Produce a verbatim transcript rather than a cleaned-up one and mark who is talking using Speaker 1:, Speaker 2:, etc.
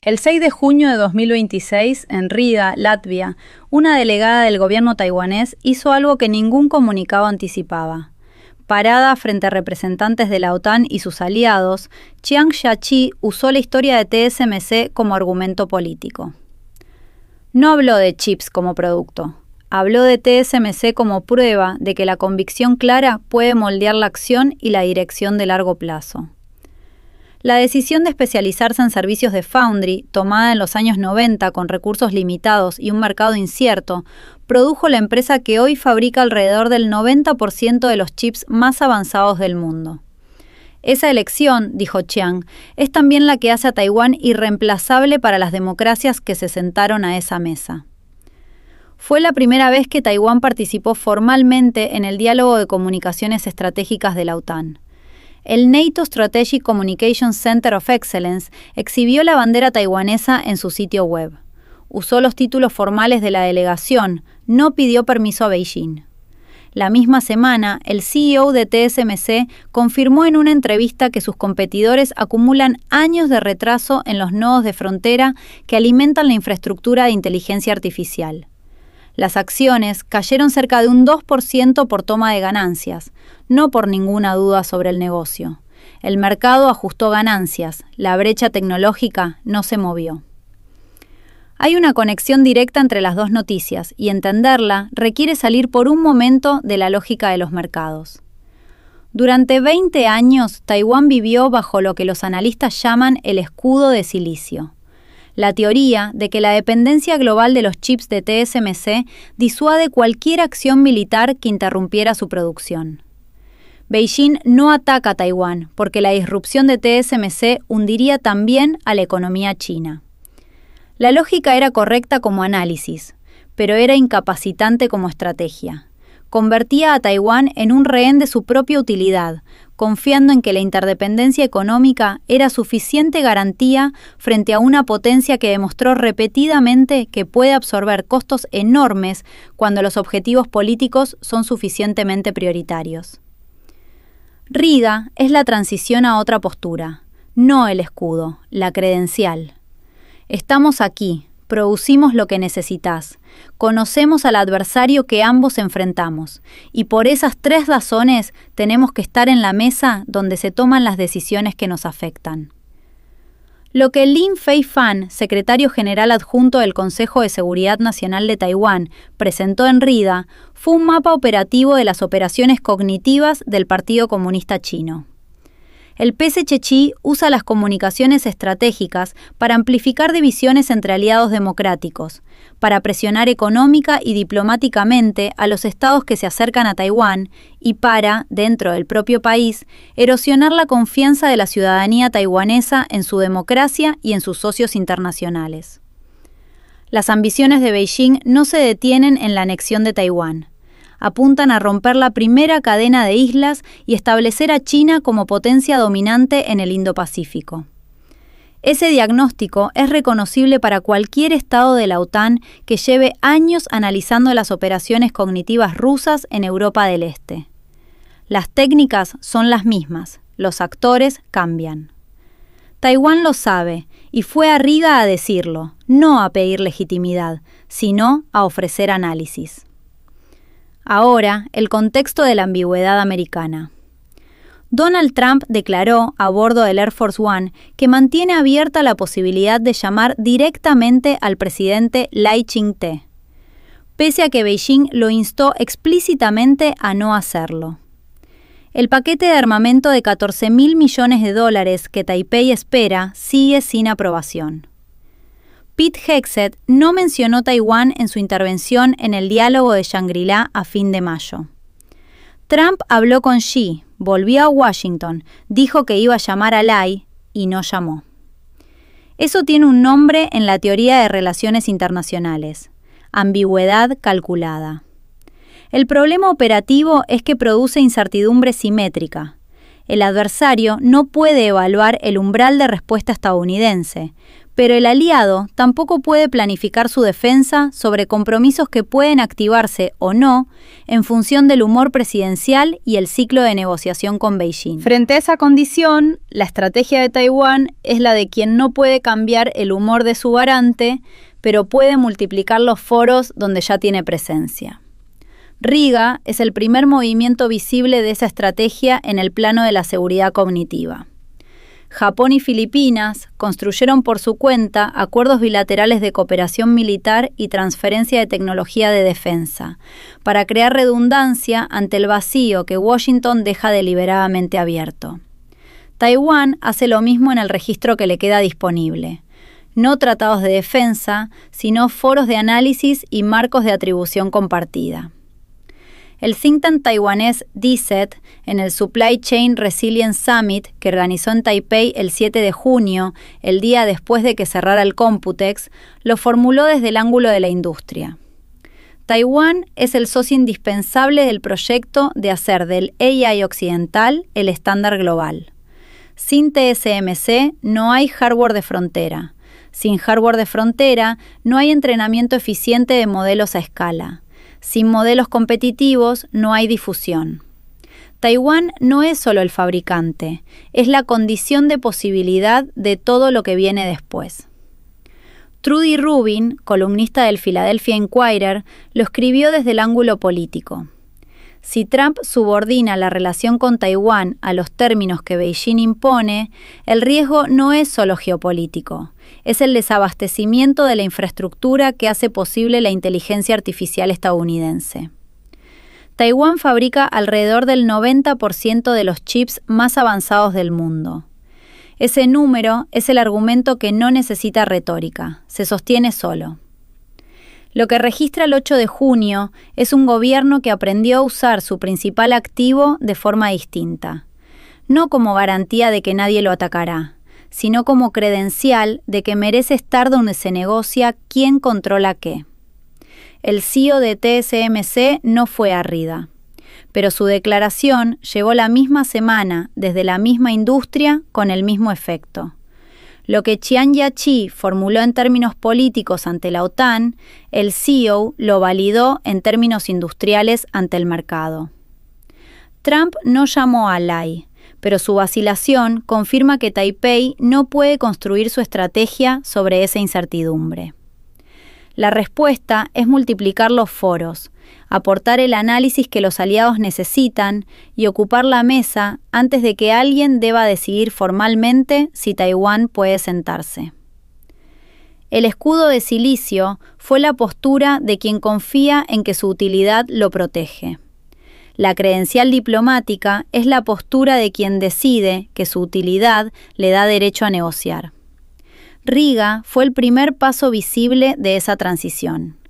Speaker 1: El seis de junio de dos mil veintiséis, en Riga, Latvia, una delegada del gobierno taiwanés hizo algo que ningún comunicado anticipaba. Parada frente a representantes de la OTAN y sus aliados, Chiang Kai-shek usó la historia de T S M C como argumento político. No habló de chips como producto. Habló de T S M C como prueba de que la convicción clara puede moldear la acción y la dirección de largo plazo. La decisión de especializarse en servicios de foundry, tomada en los años noventa con recursos limitados y un mercado incierto, produjo la empresa que hoy fabrica alrededor del noventa por ciento de los chips más avanzados del mundo. Esa elección, dijo Chiang, es también la que hace a Taiwán irreemplazable para las democracias que se sentaron a esa mesa. Fue la primera vez que Taiwán participó formalmente en el diálogo de comunicaciones estratégicas de la OTAN. El NATO Strategic Communications Center of Excellence exhibió la bandera taiwanesa en su sitio web. Usó los títulos formales de la delegación, no pidió permiso a Beijing. La misma semana, el C E O de T S M C confirmó en una entrevista que sus competidores acumulan años de retraso en los nodos de frontera que alimentan la infraestructura de inteligencia artificial. Las acciones cayeron cerca de un dos por ciento por toma de ganancias, no por ninguna duda sobre el negocio. El mercado ajustó ganancias, la brecha tecnológica no se movió. Hay una conexión directa entre las dos noticias y entenderla requiere salir por un momento de la lógica de los mercados. Durante veinte años, Taiwán vivió bajo lo que los analistas llaman el escudo de silicio. La teoría de que la dependencia global de los chips de T S M C disuade cualquier acción militar que interrumpiera su producción. Beijing no ataca a Taiwán porque la disrupción de T S M C hundiría también a la economía china. La lógica era correcta como análisis, pero era incapacitante como estrategia. Convertía a Taiwán en un rehén de su propia utilidad, confiando en que la interdependencia económica era suficiente garantía frente a una potencia que demostró repetidamente que puede absorber costos enormes cuando los objetivos políticos son suficientemente prioritarios. Riga es la transición a otra postura, no el escudo, la credencial. Estamos aquí. Producimos lo que necesitas. Conocemos al adversario que ambos enfrentamos. Y por esas tres razones tenemos que estar en la mesa donde se toman las decisiones que nos afectan. Lo que Lin Fei-fan, secretario general adjunto del Consejo de Seguridad Nacional de Taiwán, presentó en Riga fue un mapa operativo de las operaciones cognitivas del Partido Comunista Chino. El P S C H usa las comunicaciones estratégicas para amplificar divisiones entre aliados democráticos, para presionar económica y diplomáticamente a los estados que se acercan a Taiwán y para, dentro del propio país, erosionar la confianza de la ciudadanía taiwanesa en su democracia y en sus socios internacionales. Las ambiciones de Beijing no se detienen en la anexión de Taiwán. Apuntan a romper la primera cadena de islas y establecer a China como potencia dominante en el Indo-Pacífico. Ese diagnóstico es reconocible para cualquier estado de la OTAN que lleve años analizando las operaciones cognitivas rusas en Europa del Este. Las técnicas son las mismas, los actores cambian. Taiwán lo sabe y fue a Riga a decirlo, no a pedir legitimidad, sino a ofrecer análisis. Ahora, el contexto de la ambigüedad americana. Donald Trump declaró a bordo del Air Force One que mantiene abierta la posibilidad de llamar directamente al presidente Lai Ching-te, pese a que Beijing lo instó explícitamente a no hacerlo. El paquete de armamento de catorce mil millones de dólares que Taipei espera sigue sin aprobación. Pete Hegseth no mencionó Taiwán en su intervención en el diálogo de Shangri-La a fin de mayo. Trump habló con Xi, volvió a Washington, dijo que iba a llamar a Lai y no llamó. Eso tiene un nombre en la teoría de relaciones internacionales: ambigüedad calculada. El problema operativo es que produce incertidumbre simétrica. El adversario no puede evaluar el umbral de respuesta estadounidense, Pero el aliado tampoco puede planificar su defensa sobre compromisos que pueden activarse o no en función del humor presidencial y el ciclo de negociación con Beijing. Frente a esa condición, la estrategia de Taiwán es la de quien no puede cambiar el humor de su garante, pero puede multiplicar los foros donde ya tiene presencia. Riga es el primer movimiento visible de esa estrategia en el plano de la seguridad cognitiva. Japón y Filipinas construyeron por su cuenta acuerdos bilaterales de cooperación militar y transferencia de tecnología de defensa, para crear redundancia ante el vacío que Washington deja deliberadamente abierto. Taiwán hace lo mismo en el registro que le queda disponible. No tratados de defensa, sino foros de análisis y marcos de atribución compartida. El think tank taiwanés D S E T, en el Supply Chain Resilience Summit que organizó en Taipei el siete de junio, el día después de que cerrara el Computex, lo formuló desde el ángulo de la industria. Taiwán es el socio indispensable del proyecto de hacer del A I occidental el estándar global. Sin T S M C no hay hardware de frontera. Sin hardware de frontera no hay entrenamiento eficiente de modelos a escala. Sin modelos competitivos no hay difusión. Taiwán no es solo el fabricante, es la condición de posibilidad de todo lo que viene después. Trudy Rubin, columnista del Philadelphia Inquirer, lo escribió desde el ángulo político. Si Trump subordina la relación con Taiwán a los términos que Beijing impone, el riesgo no es solo geopolítico, es el desabastecimiento de la infraestructura que hace posible la inteligencia artificial estadounidense. Taiwán fabrica alrededor del noventa por ciento de los chips más avanzados del mundo. Ese número es el argumento que no necesita retórica, se sostiene solo. Lo que registra el ocho de junio es un gobierno que aprendió a usar su principal activo de forma distinta, no como garantía de que nadie lo atacará, sino como credencial de que merece estar donde se negocia quién controla qué. El C E O de T S M C no fue a Rida, pero su declaración llegó la misma semana desde la misma industria con el mismo efecto. Lo que Chiang Kai-shek formuló en términos políticos ante la OTAN, el C E O lo validó en términos industriales ante el mercado. Trump no llamó a Lai, pero su vacilación confirma que Taipei no puede construir su estrategia sobre esa incertidumbre. La respuesta es multiplicar los foros, aportar el análisis que los aliados necesitan y ocupar la mesa antes de que alguien deba decidir formalmente si Taiwán puede sentarse. El escudo de silicio fue la postura de quien confía en que su utilidad lo protege. La credencial diplomática es la postura de quien decide que su utilidad le da derecho a negociar. Riga fue el primer paso visible de esa transición.